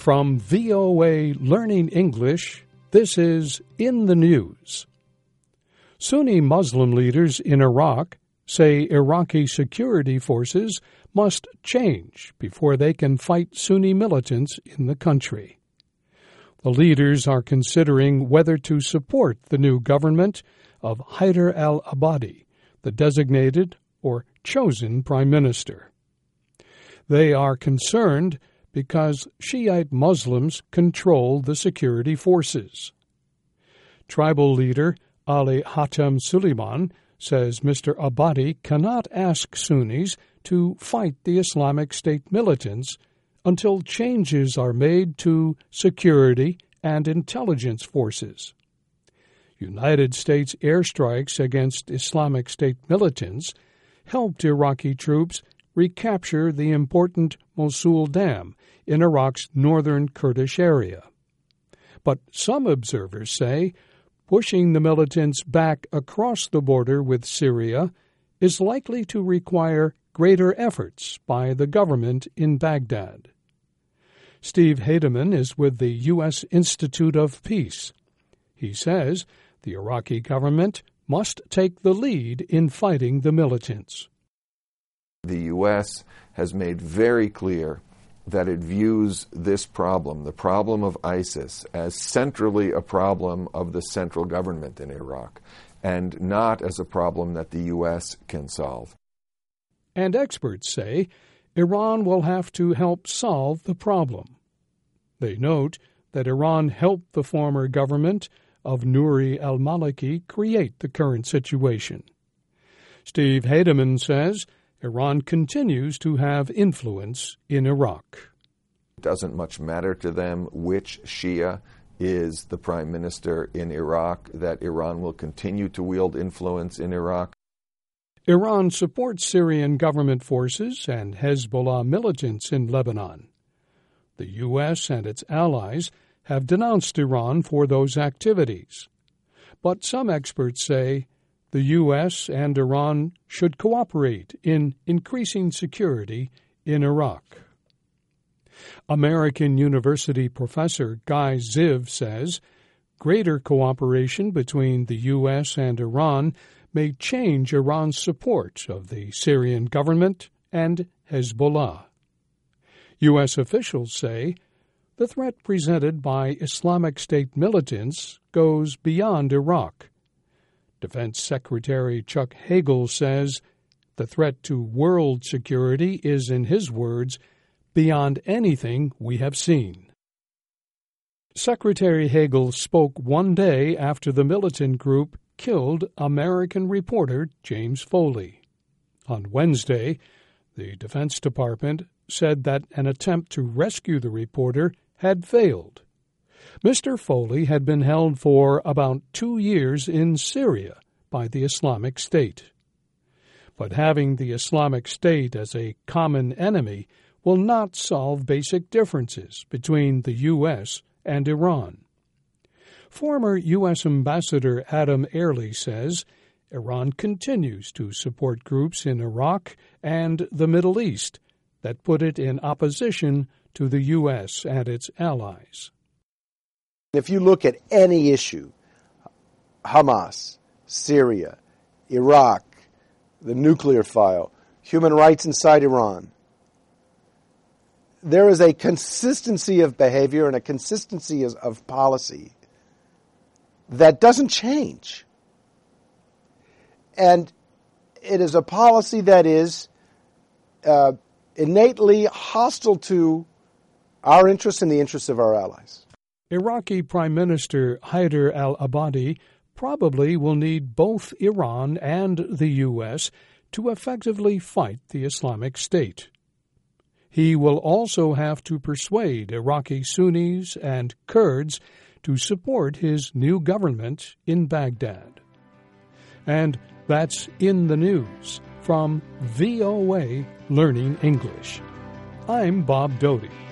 From VOA Learning English, this is In the News. Sunni Muslim leaders in Iraq say Iraqi security forces must change before they can fight Sunni militants in the country. The leaders are considering whether to support the new government of Haider al-Abadi, the designated or chosen prime minister. They are concerned because Shiite Muslims control the security forces. Tribal leader Ali Hatem Suleiman says Mr. Abadi cannot ask Sunnis to fight the Islamic State militants until changes are made to security and intelligence forces. United States airstrikes against Islamic State militants helped Iraqi troops recapture the important Mosul Dam in Iraq's northern Kurdish area. But some observers say pushing the militants back across the border with Syria is likely to require greater efforts by the government in Baghdad. Steve Hademan is with the U.S. Institute of Peace. He says the Iraqi government must take the lead in fighting the militants. The U.S. has made very clear that it views this problem, the problem of ISIS, as centrally a problem of the central government in Iraq, and not as a problem that the U.S. can solve. And experts say Iran will have to help solve the problem. They note that Iran helped the former government of Nouri al-Maliki create the current situation. Steve Hademan says Iran continues to have influence in Iraq. It doesn't much matter to them which Shia is the prime minister in Iraq, that Iran will continue to wield influence in Iraq. Iran supports Syrian government forces and Hezbollah militants in Lebanon. The U.S. and its allies have denounced Iran for those activities. But some experts say the U.S. and Iran should cooperate in increasing security in Iraq. American University professor Guy Ziv says greater cooperation between the U.S. and Iran may change Iran's support of the Syrian government and Hezbollah. U.S. officials say the threat presented by Islamic State militants goes beyond Iraq. Defense Secretary Chuck Hagel says the threat to world security is, in his words, beyond anything we have seen. Secretary Hagel spoke one day after the militant group killed American reporter James Foley. On Wednesday, the Defense Department said that an attempt to rescue the reporter had failed. Mr. Foley had been held for about 2 years in Syria by the Islamic State. But having the Islamic State as a common enemy will not solve basic differences between the U.S. and Iran. Former U.S. Ambassador Adam Airley says Iran continues to support groups in Iraq and the Middle East that put it in opposition to the U.S. and its allies. If you look at any issue, Hamas, Syria, Iraq, the nuclear file, human rights inside Iran, there is a consistency of behavior and a consistency of policy that doesn't change. And it is a policy that is innately hostile to our interests and the interests of our allies. Iraqi Prime Minister Haider al-Abadi probably will need both Iran and the U.S. to effectively fight the Islamic State. He will also have to persuade Iraqi Sunnis and Kurds to support his new government in Baghdad. And that's In the News from VOA Learning English. I'm Bob Doty.